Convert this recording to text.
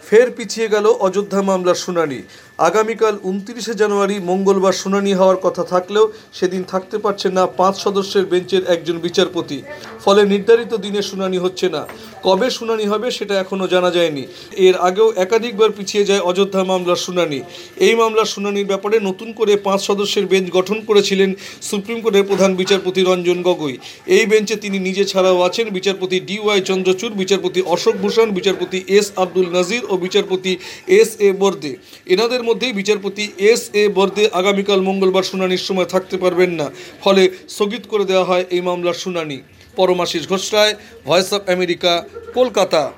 ফের পিছিয়ে গেল অযোধ্যা মামলার শুনানি। আগামীকাল 29শে জানুয়ারি মঙ্গলবার শুনানি হওয়ার কথা থাকলেও সেদিন থাকতে পারছেন না 5 সদস্যের বেঞ্চের একজন বিচারপতি। ফলে নির্ধারিত দিনে শুনানি হচ্ছে না। কবে শুনানি হবে সেটা এখনও জানা যায়নি। এর আগেও একাধিকবার পিছিয়ে যায় অযোধ্যা মামলার শুনানি। এই মামলার শুনানির ব্যাপারে নতুন করে 5 সদস্যের বেঞ্চ গঠন করেছিলেন সুপ্রিম কোর্টের প্রধান বিচারপতি রঞ্জন গগৈ। এই বেঞ্চে তিনি নিজে ছাড়াও আছেন বিচারপতি DY চন্দ্রচূড়, বিচারপতি অশোক ভূষণ, বিচারপতি S আব্দুল নাজির ও বিচারপতি SA বর্দে। এনাদের মধ্যেই বিচারপতি SA বর্দে আগামীকাল মঙ্গলবার শুনানির সময় থাকতে পারবেন না। ফলে স্থগিত করে দেওয়া হয় এই মামলার শুনানি। Paramashis Ghosh Roy, voice of America, Kolkata.